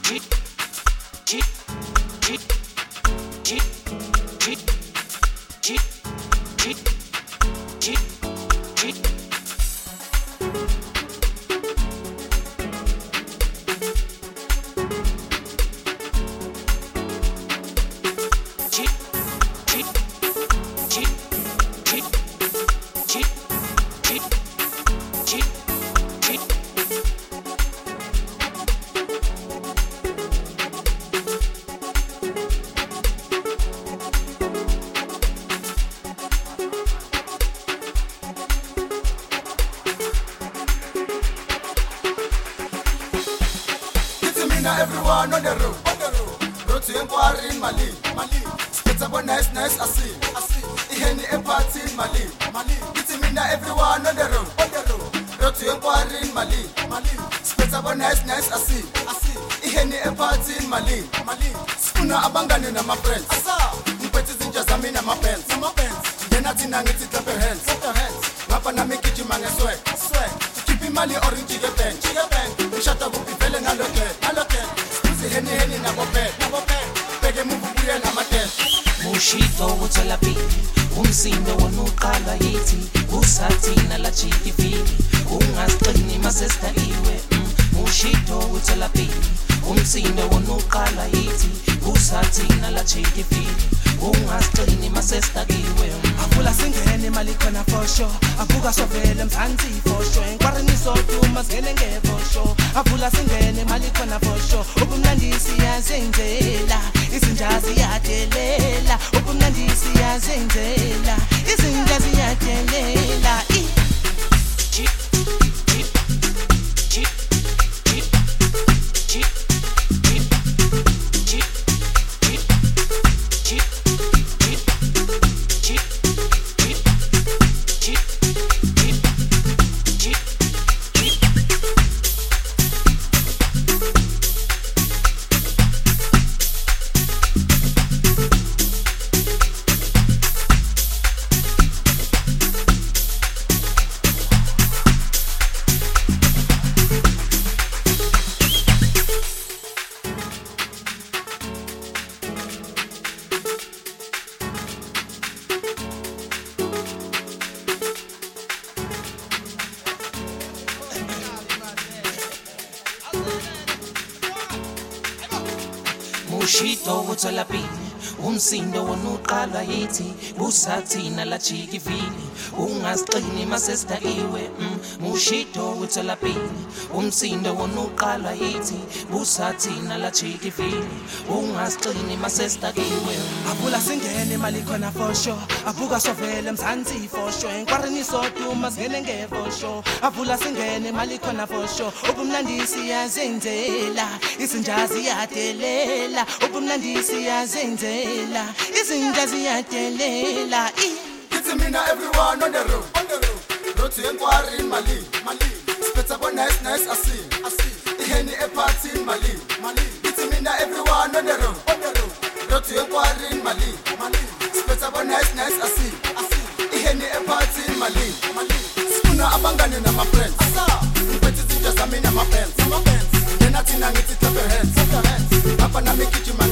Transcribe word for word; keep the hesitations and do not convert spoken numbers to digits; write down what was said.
Everyone on the road, on the road. Road to Inquiry in Mali, Mali. Spits up on nice, nice, I see, I see. Iheni a party in Mali, Mali. It's me now, everyone on the road, on the road. Road to Inquiry in Mali, Mali. Spits up on nice, nice, I see, I see. Iheni a party in Mali, Mali. Spuna abangani na my friends, asa. Mpeti zinja zami na my pants, na my pants. Then I think I need to clap your hands, clap your hands. Ngapa na make it man sweat, sweat. Keep Mali orange get bang, get bang. Shut up, be feeling a lot, a lot. Henny henny na bope, na bope. Pege mububuye na mate. Mushito utolapi, umsindo wonuqala yithi, usathina la chikifili, ungasiqini masesta iwe. Mushito utolapi, umsindo wonuqala yithi, usathina la chikifili, ungasiqini masesta iwe. Avula singene mali khona for sure, avuka sovele mzansi for sure, enqwareni soduma singene ngevo sure. Avula singene mali khona for sure, ubumnandi siyazenzela, izinja ziyadelela, ubumnandi siyazenzela, izinja ziyadelela. Mushito utolapi, umsindo wonuqala yithi, usathina la chikifili, ungasiqini masesta iwe. Mushito utolapi, umsindo wonuqala yithi, usathina la chikifili, ungasiqini masesta iwe. Avula singene mali khona for sure, avuka sovele mzansi for sure, enqwareni soduma singene ngevo sure. Avula singene mali khona for sure, ubumnandi siyazenzela, izinja ziyadelela, ubumnandi siyazenzela, izinja ziyadelela. It's me now, everyone on the road, on the road. Road to Inquiry in Mali, Mali. Spits up on nice, nice, I see, I see. Iheni a party in Mali, Mali. It's me now, everyone on the road, on the road. Road to Inquiry in Mali, Mali. Spits up on nice, nice, I see, I see. Iheni a party in Mali, Mali. Spuna abangani na my friends, asa. Mpeti zinja zami na my pants, na my pants. Then I think I need to clap your hands, clap your hands. Ngapa na make it man